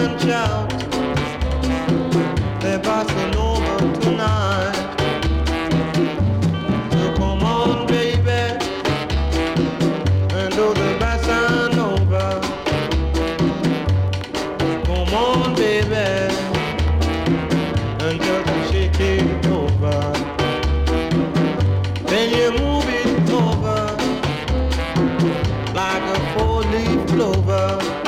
and shout. They're passing over tonight. So come on, baby, and do the bossa nova. Come on, baby, and just shake it over. Then you move it over like a four-leaf clover.